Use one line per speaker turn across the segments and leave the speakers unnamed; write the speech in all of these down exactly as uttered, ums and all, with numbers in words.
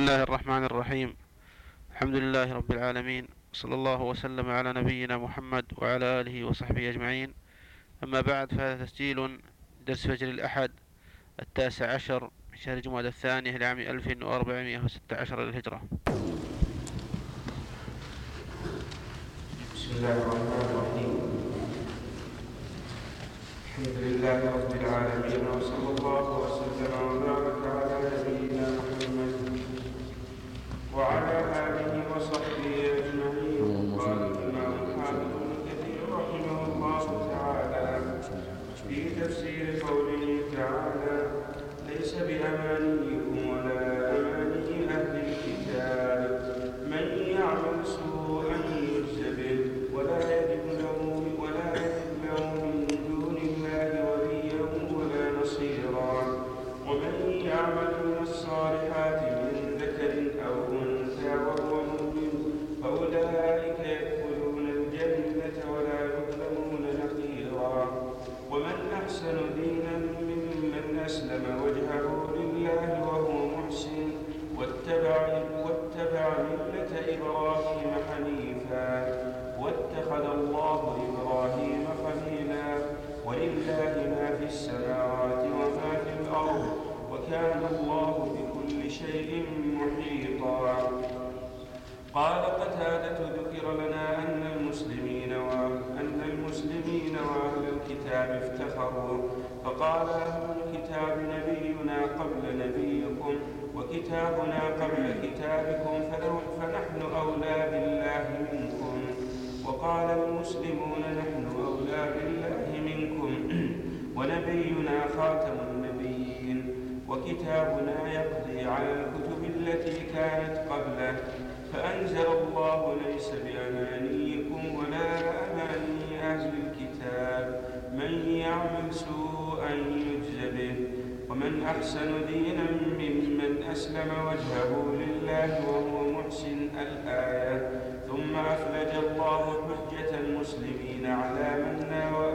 الله الرحمن الرحيم. الحمد لله رب العالمين، صلى الله وسلم على نبينا محمد وعلى آله وصحبه أجمعين. أما بعد، فهذا تسجيل درس فجر الأحد التاسع عشر من شهر جمادى الثانية لعام ألف وأربعمائة وستة عشر للهجرة.
بسم الله الرحمن الرحيم. الحمد لله رب العالمين، وصلى الله وسلم وبارك على نبينا محمد وعلى آله وصحبه أجمعين. قال الإمام الحافظ ابن كثير رحمه الله تعالى في تفسير قوله تعالى: ليس بأمانيكم ولا أماني أهل الكتاب من يعمل سوءا يجز به ولا يجد له ولا يجد له من دون الله وليا ولا نصيرا. ومن يعمل من الصالحات من ذكر أو أنثى وهو مؤمن فأولئك يدخلون الجنة ولا يظلمون نقيرا. ومن أحسن دينا ممن أسلم وجهه لله وهو محسن واتبع, واتبع ملة إبراهيم حنيفا واتخذ الله إبراهيم خليلا. ولله ما في السماوات وما في الأرض وكان الله بكل شيء محيطا. قال قتادة: ذكر لنا أن المسلمين وأن المسلمين وأهل الكتاب افتخروا، فقال: أهل الكتاب نبينا قبل نبيكم وكتابنا قبل كتابكم فنحن أولى بالله منكم. وقال المسلمون: نحن أولى بالله منكم ونبينا خاتم النبيين وكتابنا يقضي على الكتب التي كانت قبله. فأنزل الله: ليس بأمانيكم ولا أماني أهل الكتاب من يعمل سوءا يجز به ومن أحسن دينا ممن أسلم وجهه لله وهو محسن. الآية. ثم أفلج الله حجة المسلمين على من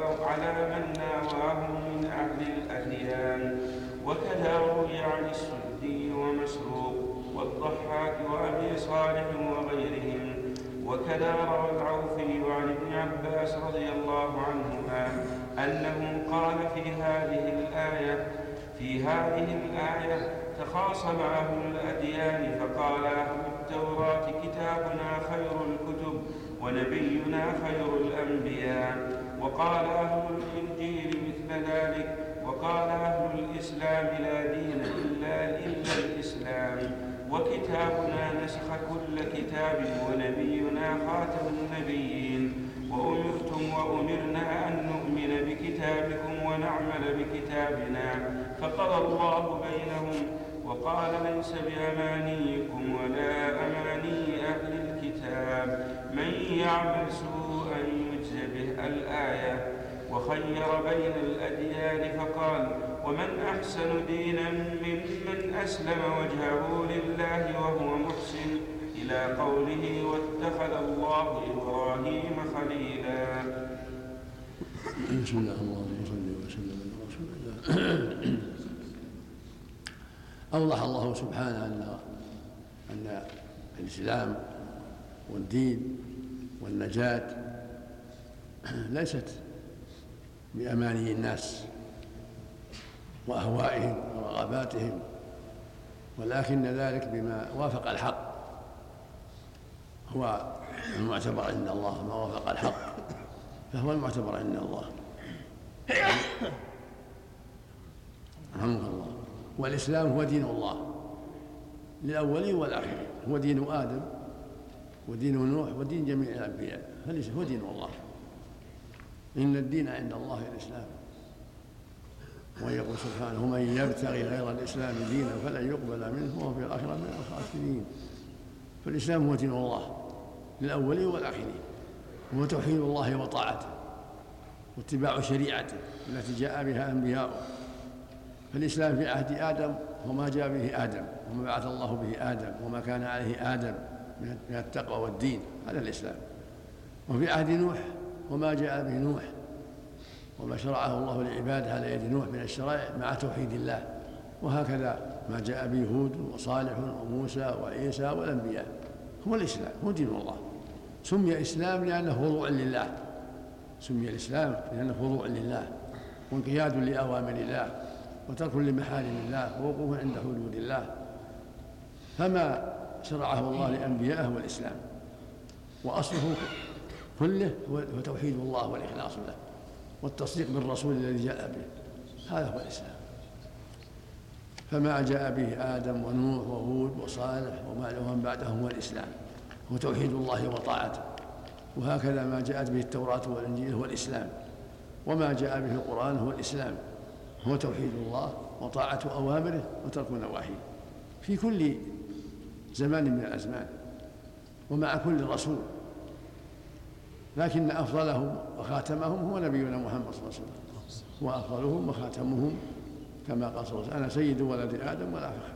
ناواهم من أهل الأديان، وكذا روي عن السدي ومسروق والضحاك وأبي صالح وغيرهم. وكذا روى العوفي عن ابن عباس رضي الله عنهما أنه قال في هذه الآية في هذه الآية تخاصم أهل الأديان فقال أهل التوراة: كتابنا خير الكتب ونبينا خير الأنبياء. وقال أهل الإنجيل مثل ذلك. وقال أهل الإسلام: لا دين إلا إلا الإسلام، وكتابنا نسخ كل كتاب ونبينا خاتم النبيين. وأمرتم وأمرنا أن نؤمن بكتابكم ونعمل بكتابنا، فقضى الله بينهم وقال: ليس بأمانيكم ولا أماني أهل الكتاب من يعمل سوءا يجز به. الآية. وخير بين الأديان فقال: ومن أحسن دينا ممن أسلم وجهه لله وهو محسن، إلى قوله: واتخذ الله إبراهيم خليلا.
بسم الله الرحمن الرحيم. وسلم على رسول الله. أوضح الله سبحانه أن أن الإسلام والدين والنجاة ليست بأماني الناس وأهوائهم ورغباتهم، ولكن ذلك بما وافق الحق هو المعتبر عند الله. ما وافق الحق فهو المعتبر عند الله. رحمك الله. والإسلام هو دين الله للأولين والآخرين، هو دين آدم ودين نوح ودين جميع الأنبياء، فليس هو دين الله. إن الدين عند الله الإسلام. ويقول سبحانه: من يبتغي غير الإسلام دينا فلن يقبل منه وهو في الآخرة من الخاسرين. فالإسلام هو دين الله للأولين والآخرين، هو توحيد الله وطاعته واتباع شريعته التي جاء بها أنبياؤه. فالإسلام في عهد آدم وما جاء به آدم وما بعث الله به آدم وما كان عليه آدم من التقوى والدين، هذا الإسلام. وفي عهد نوح وما جاء به نوح وما شرعه الله لعباده على يد نوح من الشرائع مع توحيد الله وهكذا ما جاء به هود وصالح وموسى وعيسى والأنبياء هو الإسلام، هو دين الله. سمي إسلام لأنه خضوع لله، سمي الإسلام لأنه خضوع لله وانقياد لأوامر الله وترك لمحارم الله ووقوف عند حدود الله. فما شرعه الله لأنبيائه هو الإسلام، وأصله كله هو توحيد الله والإخلاص له والتصديق بالرسول الذي جاء به، هذا هو الإسلام. فما جاء به آدم ونوح وهود وصالح ومن بعدهم هو الإسلام، هو توحيد الله وطاعته. وهكذا ما جاءت به التوراة والإنجيل هو الإسلام، وما جاء به القرآن هو الإسلام، هو توحيد الله وطاعة أوامره وترك نواهيه في كل زمان من الأزمان ومع كل رسول. لكن أفضلهم وخاتمهم هو نبينا محمد صلى الله عليه وسلم، وأفضلهم وخاتمهم كما قال صلى الله عليه وسلم: أنا سيد ولد آدم ولا فخر.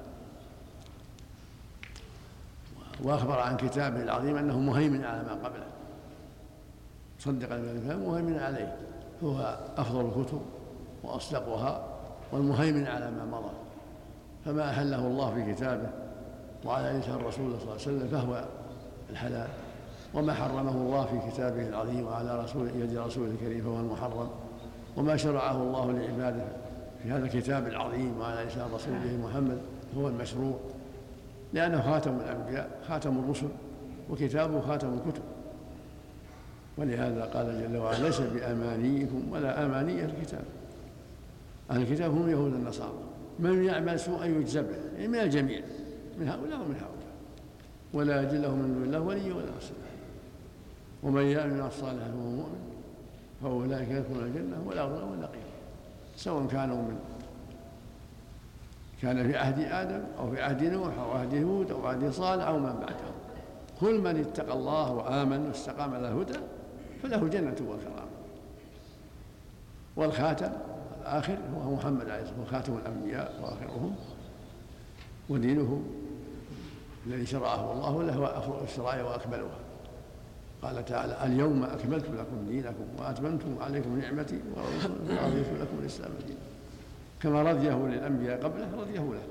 وأخبر عن كتابه العظيم أنه مهيمن على ما قبله، صدقا بما مهيمن عليه، هو أفضل الكتب وأصدقها والمهيمن على ما مضى. فما أحله الله في كتابه وعلى لسان الرسول صلى الله عليه وسلم فهو الحلال، وما حرمه الله في كتابه العظيم وعلى رسول يد رسوله الكريم فهو المحرم، وما شرعه الله لعباده في هذا الكتاب العظيم وعلى لسان رسوله محمد هو المشروع، لأنه خاتم الأنبياء خاتم الرسل وكتابه خاتم الكتب. ولهذا قال جل وعلا: ليس بأمانيكم ولا أماني أهل الكتاب. أهل الكتاب هم يهود النصارى، من يعمل سوءا يجزى به، يعني من الجميع، من هؤلاء ومن هؤلاء، ولا يجد له من دون الله ولي ولا نصير. ومن يعمل الصالحات وهو مؤمن فأولئك يدخلون الجنة ولا ظلم ولا قيل، سواء كانوا من كان في عهد آدم أو في عهد نوح أو عهد هود أو عهد صالح أو من بعدهم. كل من اتقى الله وآمن واستقام على الهدى فله جنة وكرامة. والخاتم الآخر هو محمد عليه الصلاة والسلام، خاتم الأنبياء وآخرهم، ودينه الذي شرعه الله له أفضل الشرائع وأكملها. قال تعالى: اليوم أكملت لكم دينكم وأتممت عليكم نعمتي ورضيت لكم الإسلام دينا. كما رضيه للأنبياء قبله رضيه له،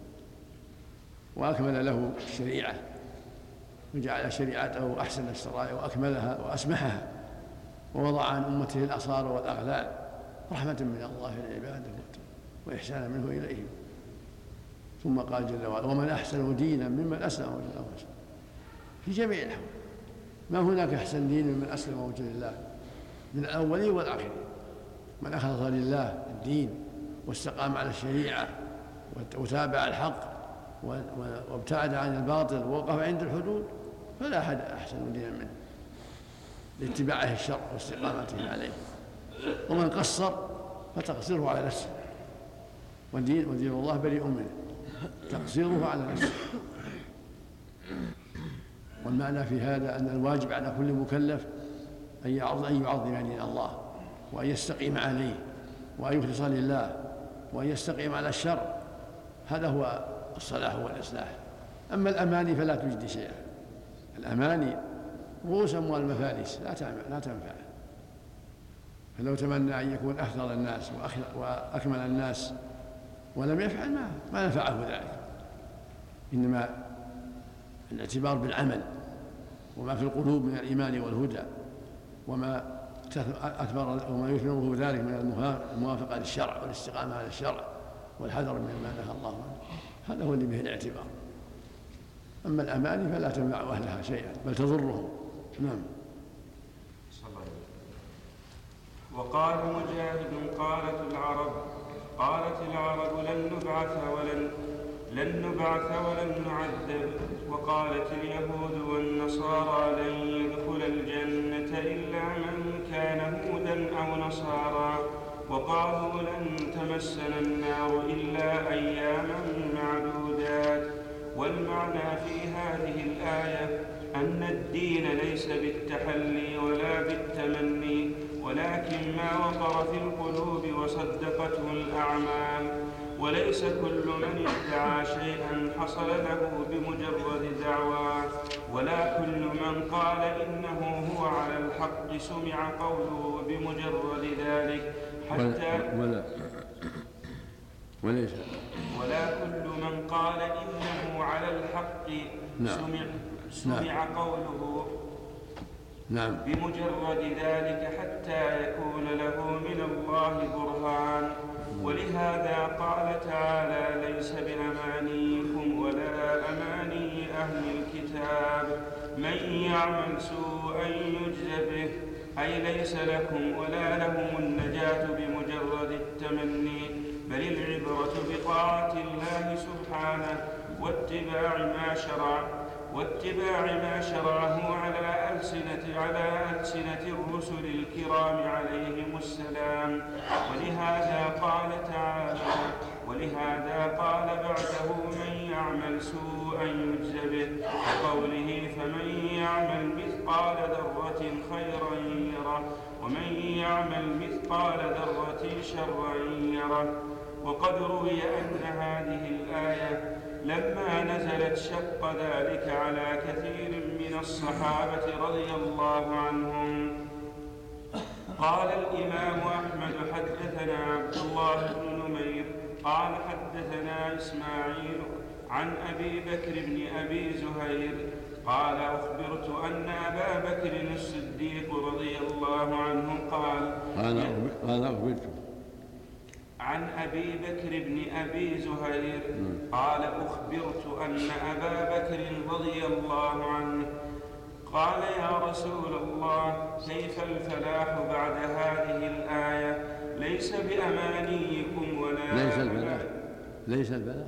وأكمل له الشريعة وجعل شريعته أحسن الشرائع وأكملها وأسمحها، ووضع عن أمته الأصار والأغلال رحمة من الله لعباده وإحسانا منه إليهم. ثم قال جل وعلا: ومن أحسن دينا ممن أسلم وجهه لله. في جميع الأحوال ما هناك أحسن دين ممن أسلم وجهه لله من الأولين والآخرين. من أخلص لله الدين واستقام على الشريعة وتابع الحق وابتعد عن الباطل ووقف عند الحدود فلا أحد أحسن دينا منه لاتباعه الشر واستقامته عليه. ومن قصر فتقصيره على نفسه، ودين ودين الله بريء منه، تقصيره على نفسه. والمعنى في هذا أن الواجب على كل مكلف أن يعظم دين الله وأن يستقيم عليه وأن يخلص لله وأن يستقيم على الشر، هذا هو الصلاح والإصلاح. أما الأماني فلا تجدي شيئا، الأماني رؤوس أموال المفاليس لا تنفع. فلو تمنى أن يكون أفضل الناس وأكمل الناس ولم يفعل ما, ما نفعه ذلك. إنما الاعتبار بالعمل وما في القلوب من الإيمان والهدى وما أكبر وما يثمره ذلك من الموافقة للشرع والاستقامة على الشرع والحذر مما نهى الله عنه، هذا هو اللي به الاعتبار. أما الأماني فلا تنفع أهلها شيئا بل تضرهم. نعم.
وقال مجاهد: قالت العرب قالت العرب لن نبعث ولن لن نبعث ولن نعذب. وقالت اليهود والنصارى لن يدخل الجنة إلا من كان هودا أو نصارى. وقالوا لن تمسنا النار إلا أياما معدودات. والمعنى في هذه الآية أن الدين ليس بالتحلي ولا بالتمني، ولكن ما وقر في القلوب وصدقته الأعمال. وليس كل من ادعى شيئا حصل له بمجرد دعواه، ولا كل من قال إنه هو على الحق سمع قوله بمجرد ذلك حتى
ولا وليس
ولا كل من قال إنه على الحق
نعم.
سمع, سمع
نعم.
قوله
نعم.
بمجرد ذلك حتى يكون له من الله برهان. ولهذا قال تعالى ليس بأمانيكم ولا أماني أهل الكتاب من يعمل سوءا يجز به، أي ليس لكم ولا لهم النجاة بمجرد التمني، بل العبرة بطاعة الله سبحانه واتباع ما شرع واتباع ما شرعه على ألسنة على ألسنة الرسل الكرام عليهم السلام. ولهذا قال تعالى ولهذا قال بعده من يعمل سوءا يجز به، وقوله فمن يعمل مثقال ذرة خيرا يره ومن يعمل مثقال ذرة شرا يره. وقد روي أن هذه الآية لما نزلت شق ذلك على كثير من الصحابة رضي الله عنهم. قال الإمام أحمد حدثنا عبد الله بن نمير قال حدثنا إسماعيل عن أبي بكر بن أبي زهير قال أخبرت أن أبا بكر الصديق رضي الله عنه قال
قال أخبرت
عن أبي بكر بن أبي زهير قال أخبرت أن أبا بكر رضي الله عنه قال يا رسول الله كيف الفلاح بعد هذه الآية ليس بأمانيكم ولا
ليس الفلاح ليس الفلاح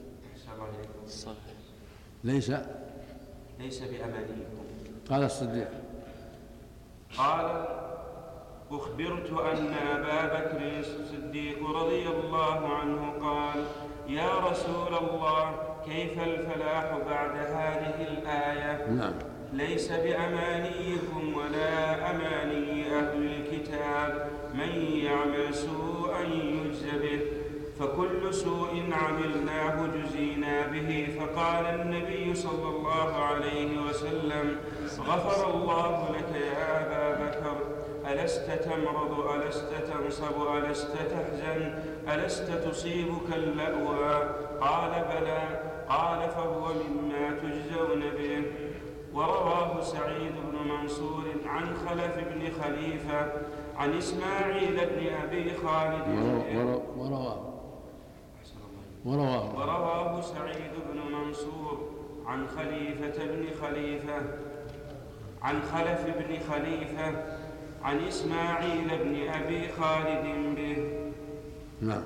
ليس
ليس بأمانيكم.
قال الصديق
قال أخبرت أن أبا بكر الصديق رضي الله عنه قال يا رسول الله كيف الفلاح بعد هذه الآية
نعم.
ليس بأمانيكم ولا أماني أهل الكتاب من يعمل سوءا يجز به، فكل سوء عملناه جزينا به. فقال النبي صلى الله عليه وسلم غفر الله لك يا أبا بكر، ألست تمرض ألست تنصب ألست تحزن ألست تصيبك اللأوى؟ قال بلى. قال فهو مما تجزون به. ورواه سعيد بن منصور عن خلف بن خليفة عن إسماعيل بن أبي خالد
ورواه ورواه
ورواه سعيد بن منصور عن خليفة بن خليفة عن خلف بن خليفة عن إسماعيل بن أبي خالد به.
نعم.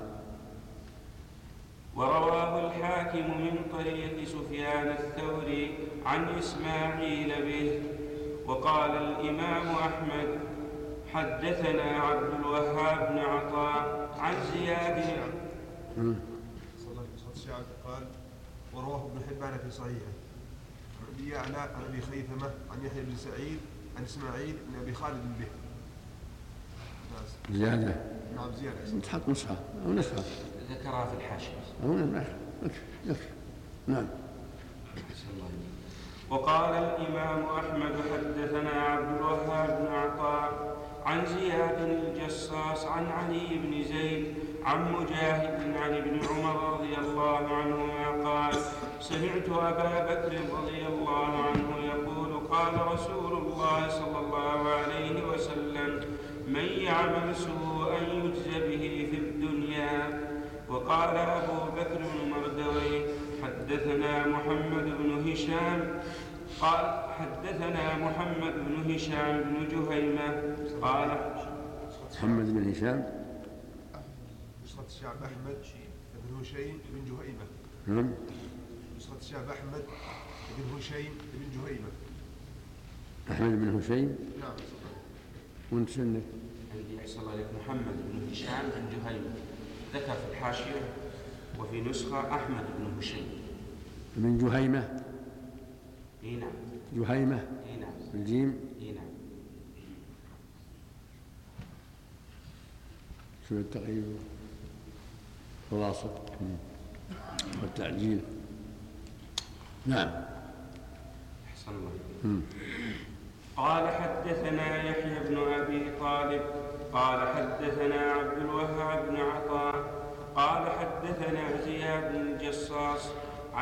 ورواه الحاكم من طريق سفيان الثوري عن إسماعيل به. وقال الإمام أحمد حدثنا عبد الوهاب بن عطاء عن زياد
قال ورواه ابن حبان في صحيحه عن ابي يعلى عن ابي خيثمه عن يحيى بن سعيد عن اسماعيل بن ابي خالد به.
زياده.
نعم زياده.
تحط نسخه او نسخه
ذكرها في الحاشيه
او نسخه. نعم.
وقال الإمام أحمد حدثنا عبد الوهاب بن عطاء عن زياد الجصاص عن علي بن زيد عن مجاهد عن ابن عمر رضي الله عنهما قال سمعت أبا بكر رضي الله عنه يقول قال رسول الله صلى الله عليه وسلم من يعمل سوءا يجز به في الدنيا. وقال أبو بكر بن مردوي حدثنا محمد بن هشام قال حدثنا محمد بن هشام بن جهيمة قال
محمد بن هشام
نسخة الشعب أحمد بن هشيم بن جهيمة.
نعم.
نسخة الشعب أحمد بن هشيم بن جهيمة.
أحمد بن هشيم.
نعم.
وانت سنك؟
عندي أحسن الله عليك محمد بن هشام بن جهيمة ذكر في الحاشية وفي نسخة أحمد بن هشيم
بن جهيمة.
اي نعم.
جهيمة.
اي نعم.
الجيم.
اي نعم.
شو التقييد خلاصة والتعجيل. نعم.
أحسن الله. قال حدثنا يحيى بن أبي طالب قال حدثنا عبد الوهاب بن عطاء قال حدثنا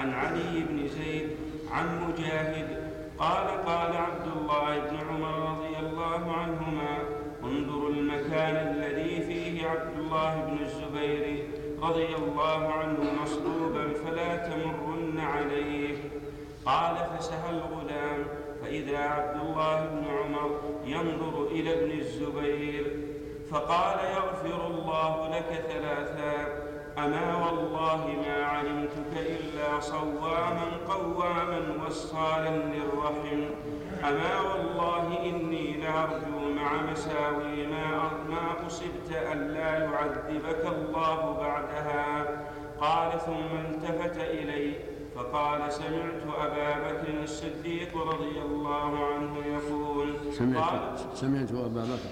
عن علي بن زيد عن مجاهد قال قال عبد الله بن عمر رضي الله عنهما انظروا المكان الذي فيه عبد الله بن الزبير رضي الله عنه مصلوبا فلا تمرن عليه. قال فسهى الغلام فإذا عبد الله بن عمر ينظر إلى ابن الزبير فقال يغفر الله لك ثلاثا أما والله ما علمتك إلا صواما قواما وصالا للرحم أما والله إني لأرجو مع مساوي ما ما أصبت ألا يعذبك الله بعدها. قال ثم التفت إلي فقال سمعت أبا بكر الصديق رضي الله عنه يقول
سمعت, سمعت أبا بكر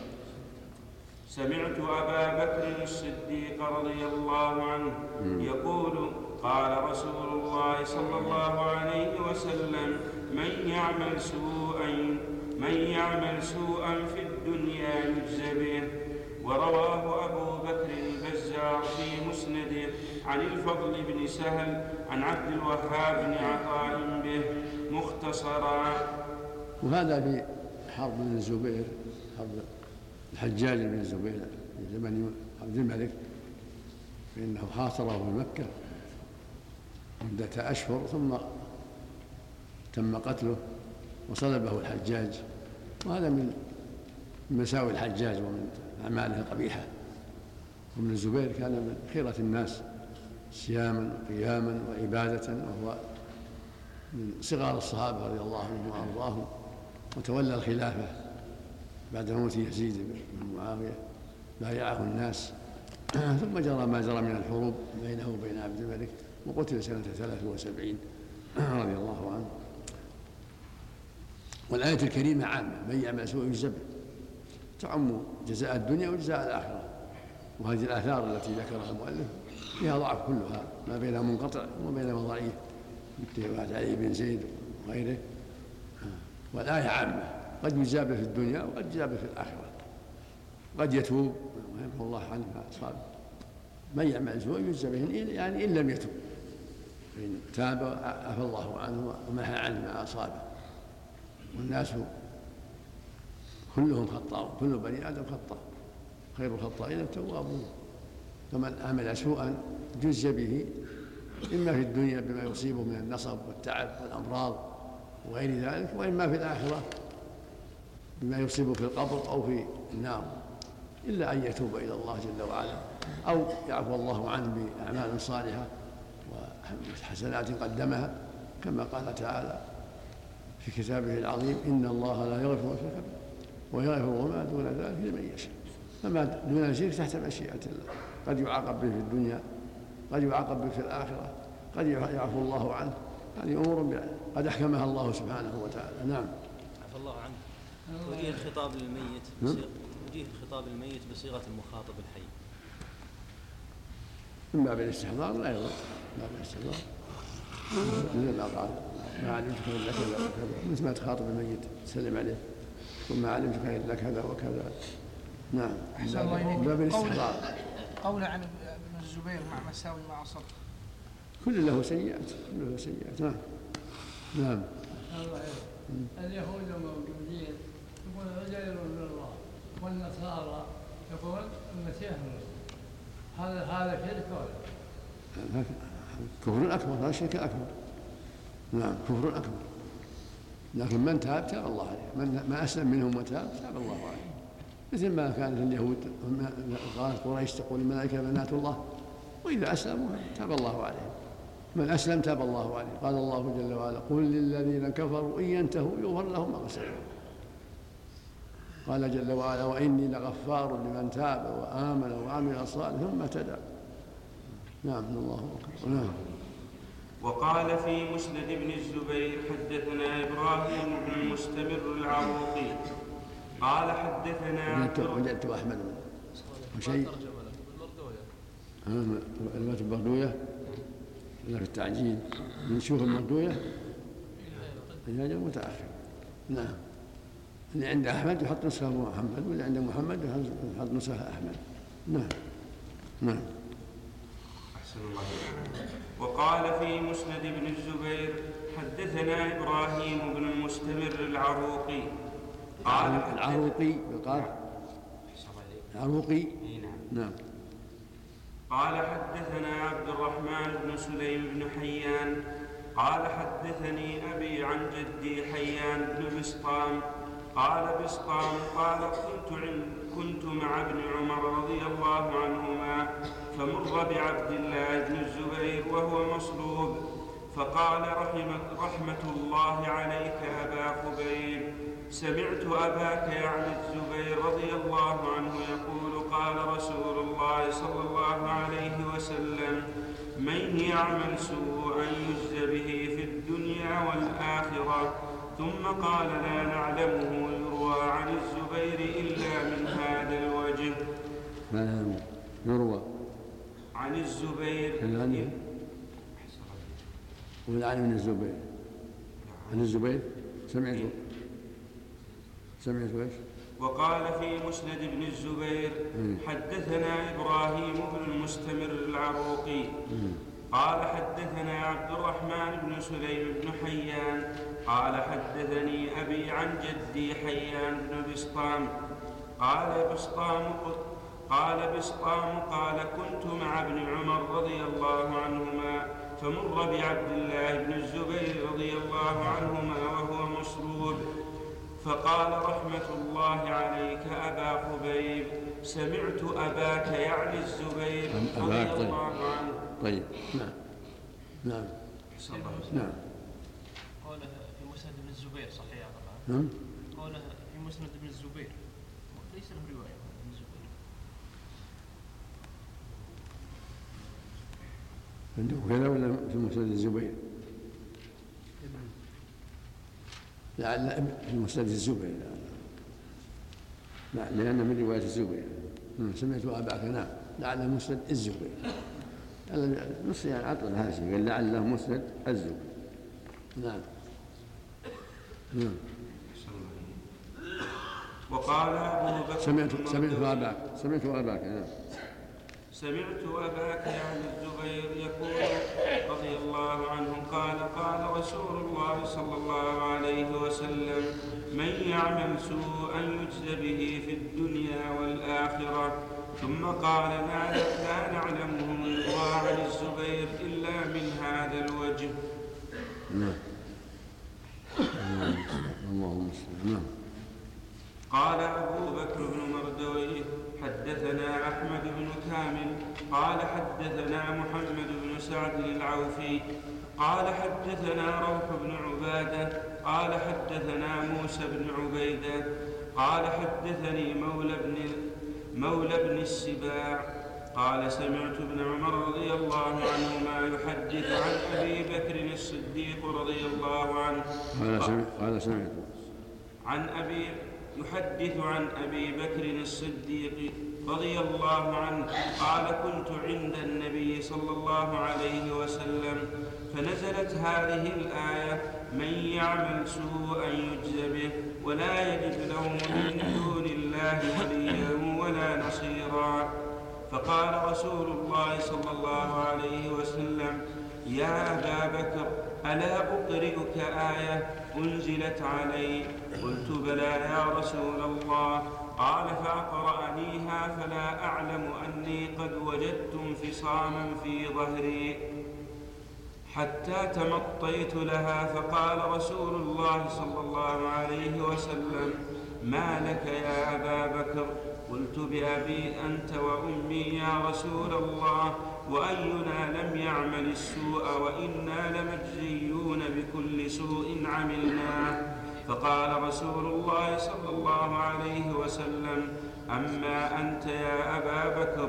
سمعت أبا بكر الصديق رضي الله عنه يقول قال رسول الله صلى الله عليه وسلم من يعمل سوءا من يعمل سوءا في الدنيا يجز به. ورواه أبو بكر البزار في مسنده عن الفضل بن سهل عن عبد الوهاب بن عطاء به مختصرا.
وهذا في حرب بن الزبير، حرب الحجاج بن الزبير في زمن عبد الملك، فإنه خاطره في مكة مدة أشهر ثم تم قتله وصلبه الحجاج. وهذا من مساوي الحجاج ومن أعماله القبيحة. وابن الزبير كان من خيرة الناس صياما وقياما وعبادة، وهو من صغار الصحابة رضي الله عنهم وأرضاهم، وتولى الخلافة بعد موت يزيد بن معاوية، بايعه الناس ثم جرى ما جرى من الحروب بينه وبين عبد الملك، وقتل سنة ثلاث وسبعين رضي الله عنه. والآية الكريمة عامة، من يعمل سوء يجزى به، تعم جزاء الدنيا وجزاء الآخرة. وهذه الآثار التي ذكرها المؤلف فيها ضعف كلها، ما بينها منقطع وما بينها ضعيف، مثل علي بن زيد وغيره. والآية عامة، قد يجزى به في الدنيا وقد يجزى به في الآخرة، قد يتوب ويمحو الله عنه ما أصاب. من يعمل سوء يجزى به، يعني إن لم يتوب، فإن تاب عفى الله عنه ومحى عنه ما أصابه. والناس كلهم خطاء، كل بني آدم خطاء، خير الخطائين التوابون. فمن عمل سوءا جزي به، إما في الدنيا بما يصيبه من النصب والتعب والأمراض وغير ذلك، وإما في الآخرة بما يصيبه في القبر أو في النار، إلا أن يتوب إلى الله جل وعلا أو يعفو الله عنه بأعمال صالحة وحسنات قدمها، كما قال تعالى في كتابه العظيم: إن الله لا يغفر أن يشرك به ويغفر ما دون ذلك لمن يشاء. فما دون الشرك تحت مشيئة الله، قد يعاقب به في الدنيا، قد يعاقب به في الآخرة، قد يعفو الله عنه. هذه أمور قد أحكمها الله سبحانه وتعالى. نعم.
عفى الله عنه. وجيه الخطاب للميت بصيغة وجيه الخطاب للميت بصيغة المخاطب الحي
من باب الاستحضار لا يضر، باب الاستحضار مثل ما قال: ما علمتك إلا كذا وكذا، مثل ما تخاطب الميت تسلم عليه: وما علمتك إلا كذا وكذا. نعم، من باب الاستحضار.
قول عن ابن الزبير مع مساوي ما أصب،
كل له سيئات، كل له سيئات. نعم نعم.
اليهود موجودين يقول عزير ابن الله، والنصارى يقول المسيح هو. هذا هذا شرك ولا؟
كفر أكبر، هذا شرك أكبر. نعم، كفر أكبر. لكن من تاب تاب الله عليه، من ما أسلم منهم وتاب تاب الله عليه. مثل ما كانت اليهود قالت قريش تقول الملائكة بنات الله، وإذا أسلموا تاب الله عليهم. من أسلم تاب الله عليه. قال الله جل وعلا: قل للذين كفروا إن ينتهوا يغفر لهم ما قد سلف. قال جل وعلا: وإني لغفار لمن تاب وآمن وعمل صالحا ثم اهتدى. نعم، الله أكبر. نعم.
وقال في مسند ابن الزبير: حدثنا إبراهيم بن المستمر العروقي قال حدثنا
وجدت أحمد وشيء رواية البردوية ولا في التعجيل نشوف المردوية الرجال متأخر. نعم، اللي عند أحمد يحط نسخة محمد، واللي عند محمد يحط نسخة أحمد. نعم نعم.
وقال في مسند بن الزبير حدثنا إبراهيم بن المستمر العروقي قال
العروقي بالقاف العروقي نعم
قال حدثنا عبد الرحمن بن سليم بن حيان قال حدثني أبي عن جدي حيان بن بسطام قال بسطام قال كنت, كنت مع ابن عمر رضي الله عنهما فمر بعبد الله بن الزبير وهو مصلوب فقال رحمة, رحمة الله عليك أبا خبيب سمعت أباك يعني الزبير رضي الله عنه يقول قال رسول الله صلى الله عليه وسلم من يعمل سوءا يجز به في الدنيا والآخرة ثم قال لا نعلمه يروى عن الزبير إلا من هذا الوجه.
ما يروى
عن الزبير
والعن من الزبير عن الزبير سمعته سمعته ايش؟
وقال في مسند بن الزبير حدثنا إبراهيم بن المستمر العروقي قال حدثنا عبد الرحمن بن سليم بن حيان قال حدثني أبي عن جدي حيان بن بسطام قال بسطام قال بسطام قال كنت مع ابن عمر رضي الله عنهما فمر بعبد الله بن الزبير رضي الله عنهما وهو مصلوب فقال رحمة الله عليك أبا خبيب سمعت أباك يعني الزبير رضي الله عنه.
طيب نعم نعم نعم
قوله في مسند بن الزبير صحيح طبعا.
نعم
قوله في مسند بن الزبير ليس له رواية عن الزبير.
عنده كذا ولا في مسند الزبير؟ لعل في مسند الزبير لا لأن من رواية الزبير سمعت أباك نعم لعل مسند الزبير نص يعني عطل هاشم قال لعله مسند الزبير نعم نعم
وقال أبو بكر
سمعت سمعت أباك سمعت أباك نعم
سمعت أباك يعني الزبير يقول رضي الله عنه قال قال رسول الله صلى الله عليه وسلم من يعمل سوءا يجز به في الدنيا والآخرة ثم قال لا, لا نعلمه يروى عن الزبير إلا من هذا الوجه.
نعم اللهم صل نعم.
قال أبو بكر بن مردويه حدثنا أحمد بن كامل قال حدثنا محمد بن سعد العوفي قال حدثنا روح بن عبادة قال حدثنا موسى بن عبيدة قال حدثني مولى بن مولى بن السباع قال سمعت ابن عمر رضي الله عنهما يحدث عن أبي بكر الصديق رضي الله عنه
قال سمعت
عن أبي يحدث عن أبي بكر الصديق رضي الله عنه قال كنت عند النبي صلى الله عليه وسلم فنزلت هذه الآية من يعمل سوءا يجز به ولا يجد له من دون الله وليا ولا نصيرا فقال رسول الله صلى الله عليه وسلم يا أبا بكر ألا أقرئك آية أنزلت علي قلت بلى يا رسول الله قال فأقرأنيها فلا أعلم أني قد وجدت انفصاما في ظهري حتى تمطيت لها فقال رسول الله صلى الله عليه وسلم ما لك يا أبا بكر قلت بأبي أنت وأمي يا رسول الله وأينا لم يعمل السوء وإنا لمجزيون بكل سوء عملناه فقال رسول الله صلى الله عليه وسلم أما أنت يا أبا بكر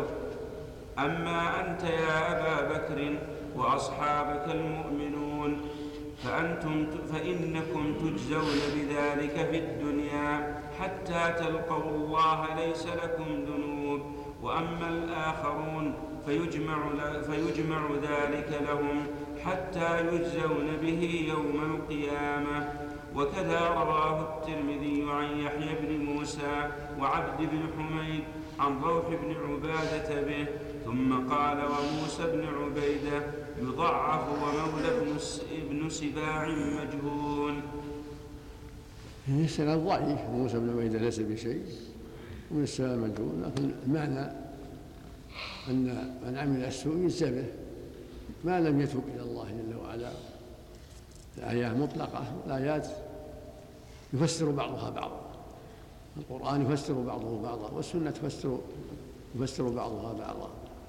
أما أنت يا أبا بكر وأصحابك المؤمنون فأنتم فإنكم تجزون بذلك في الدنيا حتى تلقوا الله ليس لكم ذنوب وأما الآخرون فيجمع, فيجمع ذلك لهم حتى يجزون به يوم القيامة. وكذا رواه الترمذي عن يحيى بن موسى وعبد بن حميد عن روح بن عبادة به ثم قال وموسى بن عبيدة يضعف ومولى ابن سباع مجهول.
هي السند ضعيف، موسى بن عبيدة ليس بشيء ومن السباع مجهول، لكن المعنى أن من عمل السوء يجزى به ما لم يتوب إلى الله جل وعلا. الآيات مطلقة، الآيات يفسر بعضها بعضا، القرآن يفسر بعضه بعضا، والسنة تفسر يفسر بعضها بعضا.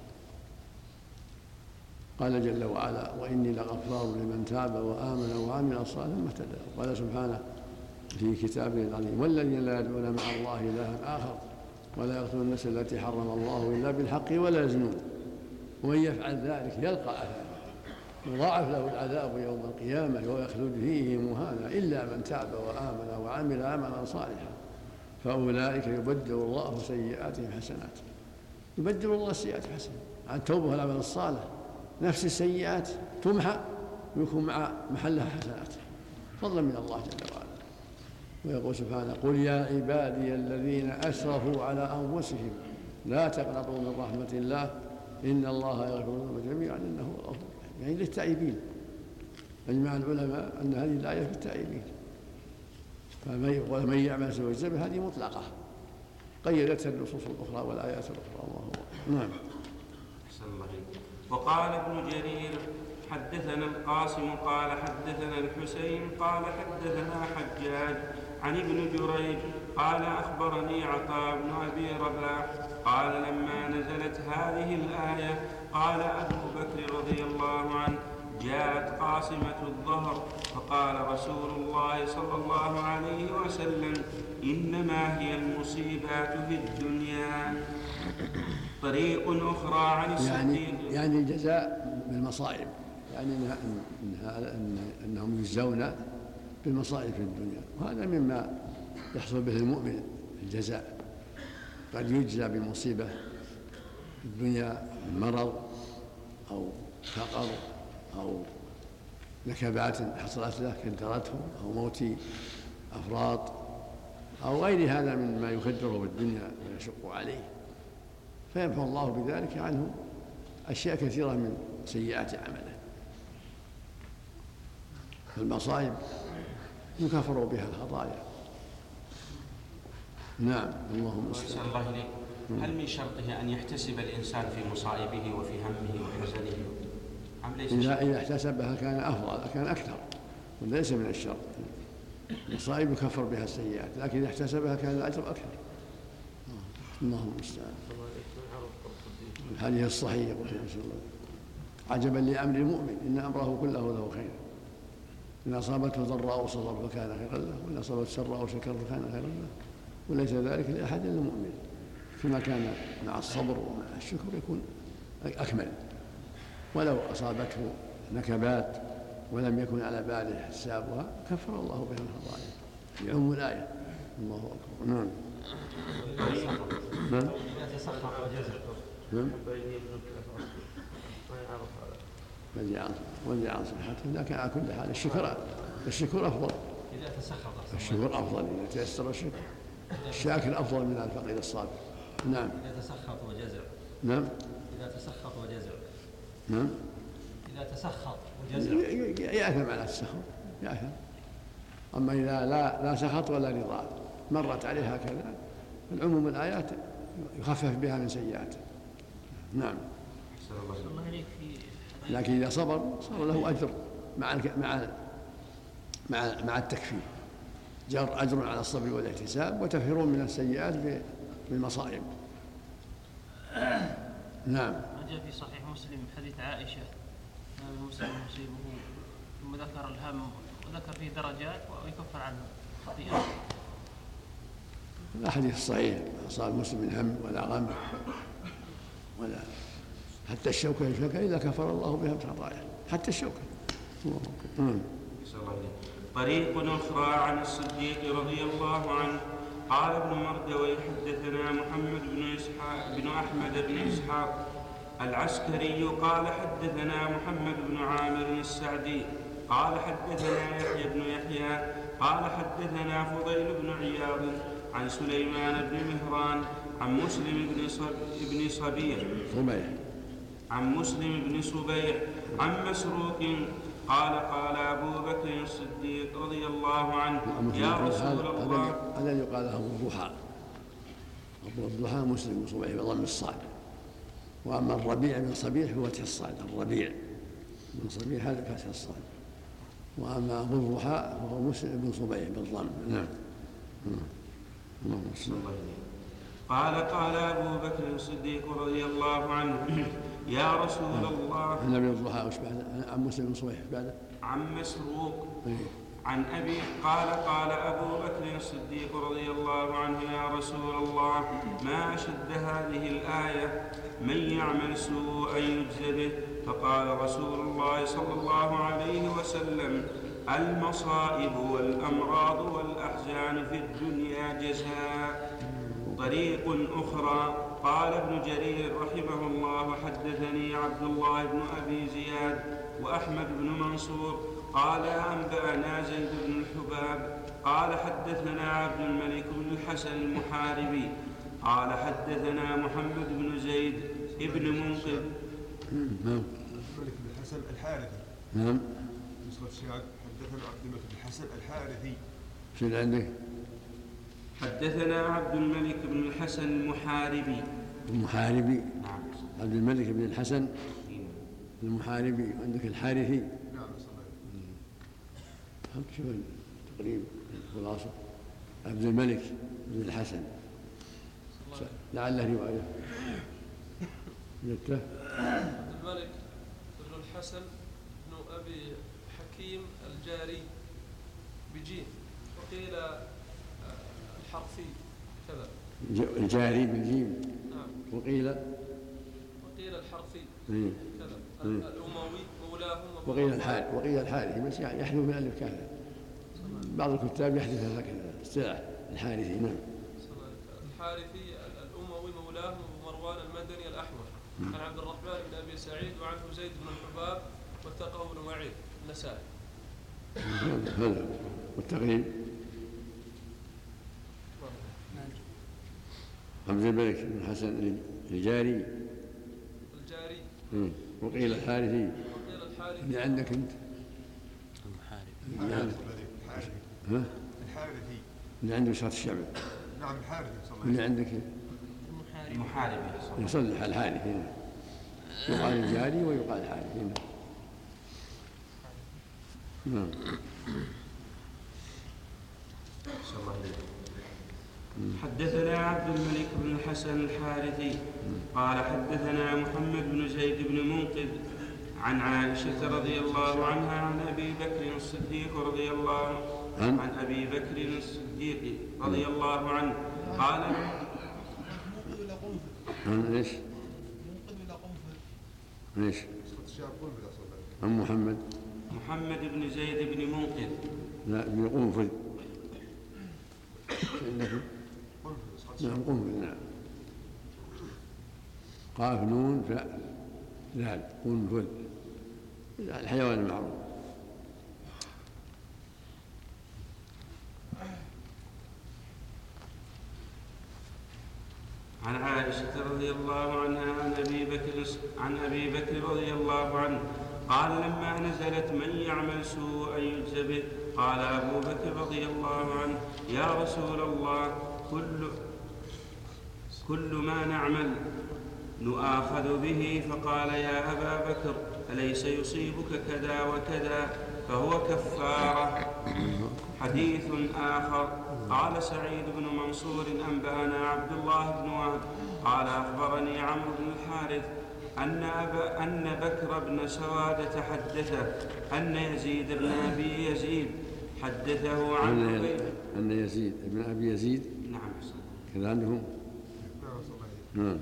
قال جل وعلا وإني لغفار لمن تاب وآمن وعمل صالحا ثم اهتدى. قال سبحانه في كتابه العظيم والذين لا يدعون مع الله إلها آخر ولا يقتلون النفس التي حرم الله إلا بالحق ولا يزنون ومن يفعل ذلك يلقى أثاما يضاعف له العذاب يوم القيامة ويخلد فيه مهانا إلا من تاب وآمن وعمل عملا صالحا فأولئك يبدل الله سيئاتهم حسنات. يبدل الله السيئات حسنات عن التوبة والعمل الصالح، نفس السيئات تمحى ويكون مع محلها حسنات فضلا من الله جل وعلا. ويقول سبحانه قل يا عبادي الذين أسرفوا على أنفسهم لا تقنطوا من رحمة الله إن الله يغفر الذنوب جميعا إنه هو الغفور الرحيم. يعني للتائبين، أجمع العلماء أن هذه الآية في التائبين. فمن يعمل سوء يجزى به هذه مطلقة قيدتها النصوص الأخرى والآيات الأخرى. الله هو. نعم.
وقال ابن جرير حدثنا القاسم قال حدثنا الحسين قال حدثنا حجاج عن ابن جريج قال أخبرني عطاء بن أبي رباح قال لما نزلت هذه الآية قال أبو بكر رضي الله عنه جاءت قاسمة الظهر فقال رسول الله صلى الله عليه وسلم إنما هي المصيبات في الدنيا طريق أخرى عن الصديق.
يعني, يعني الجزاء بالمصائب، يعني إنها إنها أنهم يجزون بالمصائب في الدنيا، وهذا مما يحصل به المؤمن الجزاء. قد يجزى بالمصيبة في الدنيا مرض أو فقر أو نكبات حصلت له كدرته أو موت أفراد أو غير هذا مما يكدره بالدنيا ويشق عليه، فيمحو الله بذلك عنه أشياء كثيرة من سيئات عمله. فالمصائب يكفر بها الخطايا. نعم. اللهم
صل الله عليه. هل من شرطه أن يحتسب الإنسان في مصائبه وفي همه وحزنه أم ليس؟
إذا إذا احتسبها كان أفضل، كان أكثر، وليس من الشرط. المصائب يكفر بها السيئات، لكن إذا احتسبها كان الأجر أكثر. اللهم المستعان. الحديث الصحيح يقول صلى الله عليه وسلم عجبا لأمر المؤمن إن أمره كله له خير، إن أصابته ضراء صبر فكان خيرا له وإن أصابته سراء شكر فكان خيرا له، وليس ذلك لأحد إلا المؤمن. كما كان مع الصبر ومع الشكر يكون أكمل. ولو أصابته نكبات ولم يكن على باله حسابها كفر الله بها الخطايا يعم الآية. الله أكبر. نعم. نعم. نعم. والذي عن صحته، لكن على كل حال الشكر الشكر أفضل.
إذا تسخط
الشكر أفضل إذا تيسر الشكر. الشاكر أفضل من الفقير الصابر. نعم.
إذا تسخط وجزع.
نعم.
إذا تسخط وجزع.
نعم.
إذا تسخط وجزع
يأثم على السخط، يأثم. أما إذا لا لا سخط ولا رضا مرت عليه هكذا العموم الآيات يخفف بها من سيئاته. نعم. لكن إذا صبر صار له أجر مع مع مع مع التكفير، جر أجر على الصبر والاحتساب وتفهير من السيئات بالمصائب. نعم.
ما جاء في صحيح مسلم حديث عائشة أن المسلم يصيبه ثم ذكر الهم وذكر فيه درجات ويكفر عنه خطيئة.
الحديث الصحيح أصاب المسلم من هم ولا غم ولا حتى الشوكة الشوكة إذا كفر الله بها الخطايا حتى الشوكة.
طريق أخرى عن الصديق رضي الله عنه قال ابن مردوي حدثنا محمد بن إسحاق بن أحمد بن إسحاق العسكري قال حدثنا محمد بن عامر السعدي قال حدثنا يحيى بن يحيى قال حدثنا فضيل بن عياض عن سليمان بن مهران عن مسلم بن صبيح عن مسلم بن صبيح عن مسروق قال قال أبو بكر الصديق رضي الله عنه يا رسول الله.
هذا يقال له أبو الضحى. أبو الضحى مسلم بن صبيح بضم الصاد. وأما الربيع بن صبيح بفتح الصاد. الربيع بن صبيح هذا بفتح الصاد. وأما أبو الضحى فهو مسلم بن صبيح بالضم. نعم.
قال قال أبو بكر الصديق رضي الله عنه يا رسول الله.
النبي الضحى وش بعده؟ عن مسلم بن صبيح بعده؟
عن مسروق عن أبي قال قال أبو بكر الصديق رضي الله عنه يا رسول الله ما أشد هذه الآية من يعمل سوءا يجزى به. فقال رسول الله صلى الله عليه وسلم المصائب والأمراض والأحزان في الدنيا جزاء. طريق أخرى قال ابن جرير رحمه الله حدثني عبد الله بن أبي زياد وأحمد بن منصور قال أنبأنا زيد بن الحباب قال حدثنا عبد الملك بن الحسن المحاربي قال حدثنا محمد بن زيد ابن منقذ.
نعم. الملك بن الحسن الحارثي.
نعم.
نسخة الشيعة حدثنا عبد الملك بن الحسن الحارثي.
شو اللي عندك؟
حدثنا عبد الملك بن الحسن المحاربي.
المحاربي.
نعم.
عبد الملك بن الحسن المحاربي. عندك الحارثي.
نعم.
حط شو تقريب الخلاصة. عبد الملك بن الحسن لعله رواية.
عبد الملك بن الحسن بن أبي حكيم الجاري بجيم وقيل الحرفي كذا.
الجاري بالجيم.
نعم.
وقيل
وقيل الحرفي
مم.
كذا.
مم.
الأموي مولاهم
وقيل الحارث وقيل الحارثي بس يحذف من الألف كذا. بعض الكتاب يحدث هكذا اصطلاح الحارثي. نعم.
الحارثي الأموي مولاهم ومروان المدني الأحمر عن عبد الرحمن بن أبي سعيد وعنه زيد بن الحباب واتقه بن وعيد النسائي.
هذا والتقريب عبد الملك بن الحسن الجاري
الجاري.
وقيل الحارثي.
وقيل الحارثي.
اللي عندك أنت
المحاربي.
ها؟
الحارثي.
اللي عنده شرط الشعب.
نعم الحارثي.
اللي عندك
المحاربي.
يصلح الحارثي هنا. يقال الجاري ويقال الحارثي هنا. نعم.
حدثنا عبد الملك بن الحسن الحارثي قال حدثنا محمد بن زيد بن منقذ عن عائشة رضي الله عنها عن أبي بكر الصديق رضي الله عنه عن أبي بكر الصديق رضي الله عنه قال
عن ايش؟ ايش؟ عن محمد
محمد بن زيد بن منقذ.
لا ابن قنفذ. عندكم؟ نعم قنفذ. نعم. قاف نون فاء ذال قنفذ الحيوان المعروف.
عن عائشة رضي الله عنها عن أبي بكر عن أبي بكر رضي الله عنه قال لما نزلت من يعمل سوءا يجزى به قال أبو بكر رضي الله عنه يا رسول الله كل كل ما نعمل نؤاخذ به. فقال يا أبا بكر أليس يصيبك كذا وكذا فهو كفارة. حديث آخر قال سعيد بن منصور أنبأنا عبد الله بن وهب قال أخبرني عمرو بن الحارث أن, أبا أن بكر بن سوادة حدثه أن يزيد بن أبي يزيد حدثه عن عبيد
أن يزيد بن أبي يزيد.
نعم.
كذا عندهم. نعم.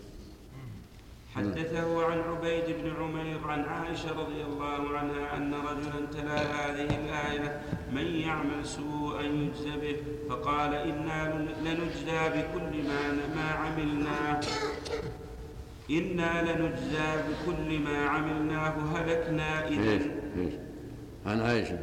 حدثه عن عبيد بن عمير عن عائشة رضي الله عنها أن رجلا تلا هذه الآية من يعمل سوءا يجزى به فقال إنا لنجزى بكل ما, ما عملناه إنا لنجزى بكل ما عملناه هلكنا إذن.
عن عائشة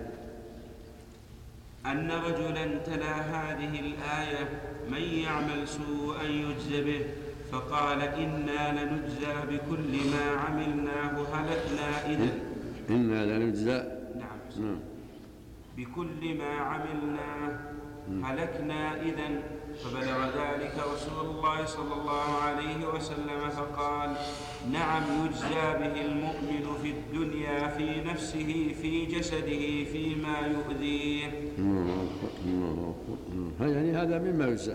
أن رجلا تلا هذه الآية من يعمل سوءا يجزى به فقال إنا لنجزى بكل ما عملناه هلكنا إذن.
إنا لنجزى
نعم.
نعم.
بكل ما عملناه هلكنا إذن. فبلغ ذلك رسول الله صلى الله عليه وسلم فقال نعم يجزى به المؤمن في الدنيا في نفسه في جسده فيما يؤذيه.
يعني هذا مما يجزى.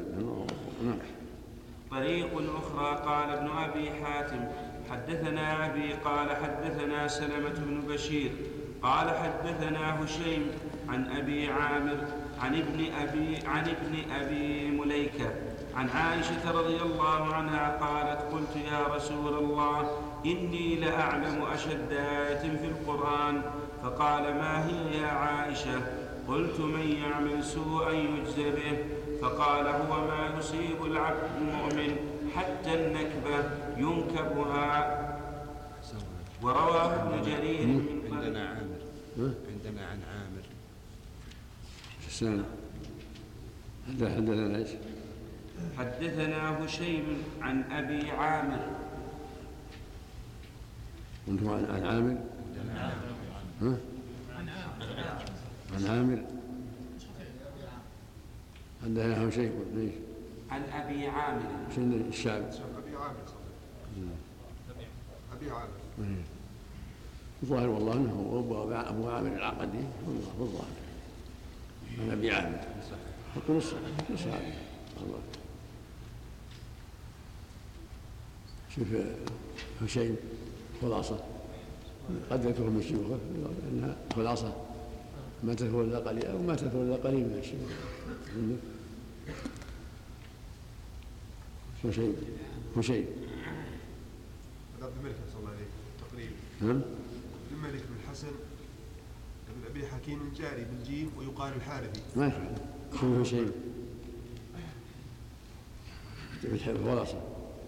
طريق أخرى قال ابن أبي حاتم حدثنا أبي قال حدثنا سلمة بن بشير قال حدثنا هشيم عن أبي عامر عن ابن أبي, عن ابن أبي مليكة عن عائشة رضي الله عنها قالت قلت يا رسول الله إني لأعلم أشد آية في القرآن فقال ما هي يا عائشة؟ قلت من يعمل سوءا يجزى به فقال هو ما يصيب العبد المؤمن حتى النكبة ينكبها. ورواه ابن جرير من
عندنا عامر عندنا عن عامر
حسان حدثنا ايش؟
حدثنا هشيم عن أبي عامر.
أنتم عن عامر؟ ها؟ عن عامر حدثنا هشيم
عن أبي عامر
شنو الشعب؟
أبي عامر أبي عامر
الظاهر والله أنه أبو عامر العقدي والظاهر عن أبي عامر حكم الصحابي الله. شوف هشيم خلاصة قد يذكر من شيوخه أنها خلاصة ما تذكر إلا قليل أو ما تذكر إلا قليل من الشيوخ. هشيم هشيم
عبد الملك صلى الله عليه تقريبا.
نعم.
عبد الملك بن الحسن بن أبي حكيم الجاري بالجيم ويقال الحارثي.
ما يفعل شنو هشيم؟ بتحب خلاصة.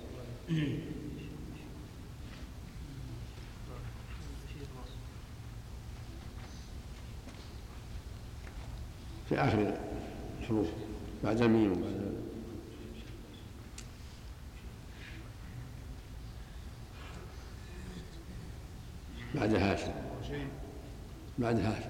في آخر الحروف بعد الميم بعد بعد هاشم بعد هاشم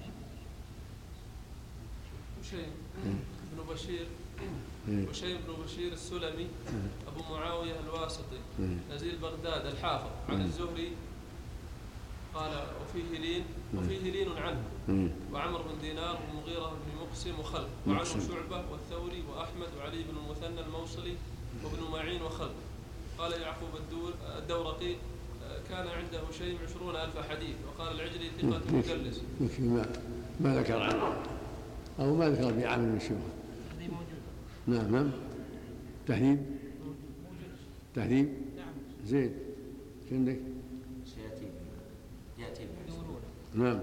هشيم بن بشير هشيم بن بشير السلمي أبو معاوية الواسطي نزيل بغداد الحافظ عن الزهري قال وفيه لين وفيه لين عنه وعمر بن دينار ومغيرة بن مقسم وخلق وعنه شعبة والثوري وأحمد وعلي بن المثنى الموصلي وابن معين وخلق. قال يعقوب الدورقي كان عنده هشيم عشرون ألف حديث. وقال العجلي ثقة مدلس.
ما ما ذكر عنه أو ما ذكر بعامل من الشيوخ.
هذه موجودة.
نعم نعم. تهذيب تهذيب زين شو عندك؟
سيأتي يأتي
نعم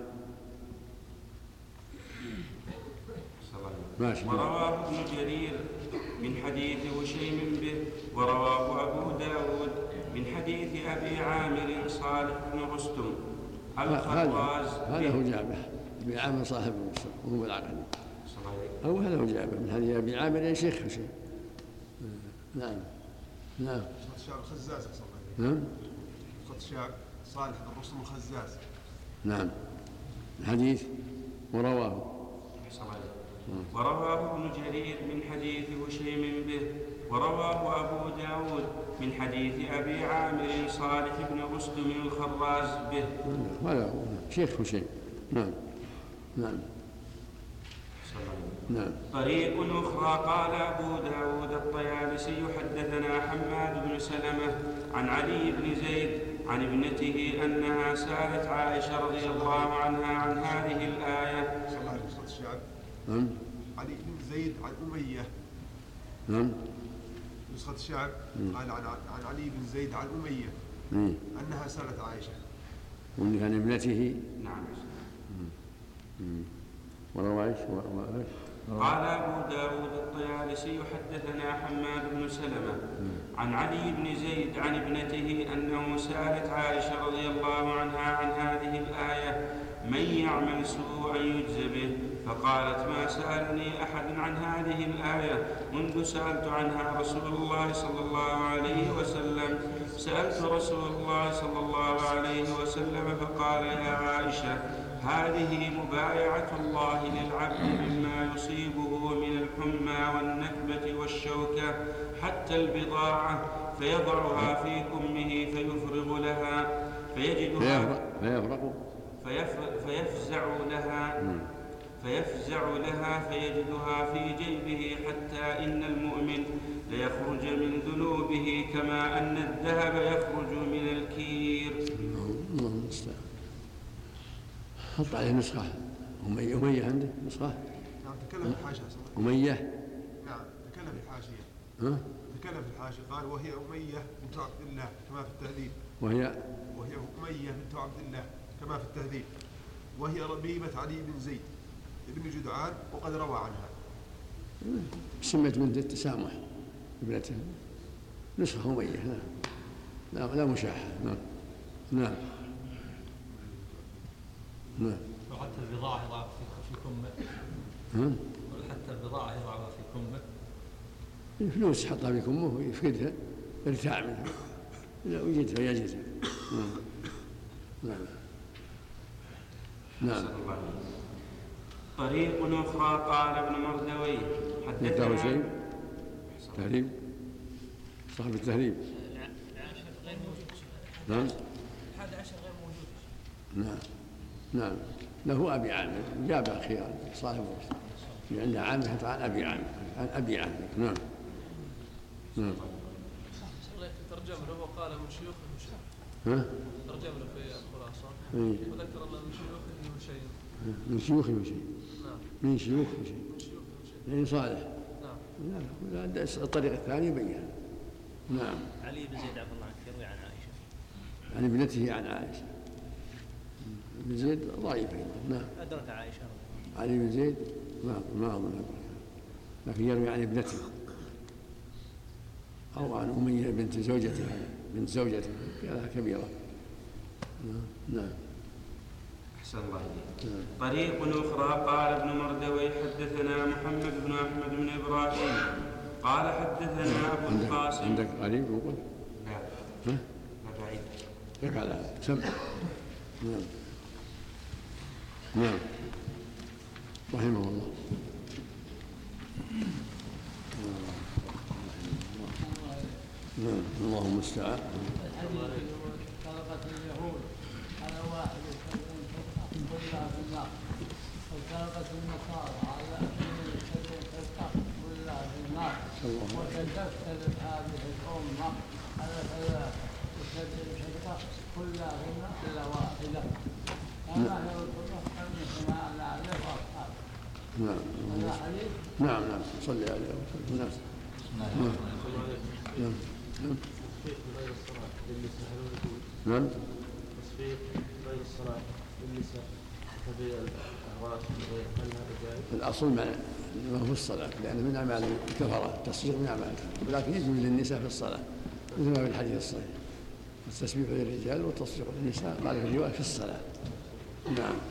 ماشي.
ورواه ابن جرير من حديث هشيم به ورواه أبو داود من حديث أبي عامر صالح بن رستم الخراز.
هذا هو جابه أبي عامر صاحب بن رستم وهو بالعقل أو هذا هو جابه من حديث أبي عامر يا شيخ هشيم. نعم نعم.
الشعب الخزاز
نعم.
خط الشعب صالح بن رستم الخزاز.
نعم. الحديث ورواه
ورواه ابن جرير من حديث هشيم به ورواه أبو داود من حديث أبي عامر صالح بن رستم الخراز به.
هذا هو شيخ هشيم. نعم نعم نعم.
طريق أخرى قال أبو داود الطيالسي حدثنا حماد بن سلمة عن علي بن زيد عن ابنته أنها سألت عائشة رضي الله عنها عن هذه الآية.
صلى الله عليه وسلم الشعب.
نعم.
علي بن زيد عن أمية.
نعم.
نسخة الشعب قال عن عن علي بن زيد عن أمية
مم.
أنها سألت عائشة.
ومن كان ابنته.
نعم.
وروى ايش؟
قال أبو داود الطيالسي حدثنا حماد بن سلمة عن علي بن زيد عن ابنته أنه سألت عائشة رضي الله عنها عن هذه الآية من يعمل سوءا يجزى به فقالت ما سألني أحد عن هذه الآية منذ سألت عنها رسول الله صلى الله عليه وسلم. سألت رسول الله صلى الله عليه وسلم فقال يا عائشة هذه مبايعة الله للعبد مما يصيبه من الحمى والنكبة والشوكة حتى البضاعة فيضعها في كمه فيفرغ لها فيجدها
فيفرغ
فيفزع لها فيفزع لها فيجدها في جيبه حتى إن المؤمن ليخرج من ذنوبه كما أن الذهب يخرج من الكير.
الله المستعان. حط عليه نسخة. أمية أمية عندك نسخة؟
نعم تكلم في الحاشية.
أمية؟
نعم تكلم في الحاشية.
ها؟
تكلم في الحاشية قال وهي أمية بنت عبد الله كما في التهذيب.
وهي
وهي أمية بنت عبد الله كما في التهذيب وهي ربيبة علي بن زيد بن جدعان وقد روى عنها.
سمت بنت التسامح ابنته نسخة أمية. نعم لا لا مشاحة. نعم نعم نعم.
وحتى البضاعة يضعها في كمه.
ها؟
حتى البضاعة يضعها في كمه.
الفلوس حطها في كمه ويفقدها يرتاع منها إذا وجدها يجدها. نعم نعم.
طريق أخرى قال ابن مردويه حدثنا
شيء تهريب صاحب التهريب.
غير موجود.
نعم.
الحادي عشر غير موجود.
نعم نعم. له أبي عامر جاب الخيار صاحب في عند عامر حتى عن أبي عامر عن أبي عامر. نعم نعم.
ترجم له وقال من شيوخه شيء.
ها؟
ترجم له في الخلاصة وذكر أن من شيوخه شيء.
من شيوخه شيء.
نعم.
من شيوخه شيء. يعني صالح.
نعم.
لا الطريق الثاني بين. نعم.
علي بن زيد عفى الله عنك يروي عن عائشة.
عن ابنته عن عائشة. بن زيد ضعيف أيضا. نعم.
أدرك عائشة.
علي بن زيد ما ما أظن أدرك لكن يروي عن ابنته أو عن أمية بنت زوجته بنت زوجته كانها كبيرة. نعم.
أحسن الله إليك. طريق أخرى قال ابن مردويه حدثنا محمد بن أحمد بن إبراهيم قال حدثنا أبو القاسم.
عندك قريب يقول؟
لا.
ها؟
لا بعيد.
لك على سمع. نعم. نعم. رحمه الله. نعم. اللهم المستعان.
الحديث طلقة اليهود على واحد يسلم فرقة كلها في النار وطلقة النصارى على اثنين يسلم فرقة كلها في النار وتتفتل هذه الأمة على ثلاثة يسلم فرقة كلها في النار إلا واحدة كما هي الفرقة أنهما على عليه وأصحابه.
نعم.
هذا حديث؟
نعم نعم صلي عليه وسلم. نعم. نعم. نعم.
تصفيق غير الصلاة للنساء هل هو يجوز؟
نعم.
تصفيق غير الصلاة للنساء كبيع الأعراس والغير هل هذا جائز؟
الأصل ما هو في الصلاة لأنه من أعمال الكفرة التصفيق من أعمال الكفرة ولكن يجوز للنساء في الصلاة مثل ما في الحديث الصحيح التسبيح للرجال والتصفيق للنساء قال في الرواية في الصلاة. نعم.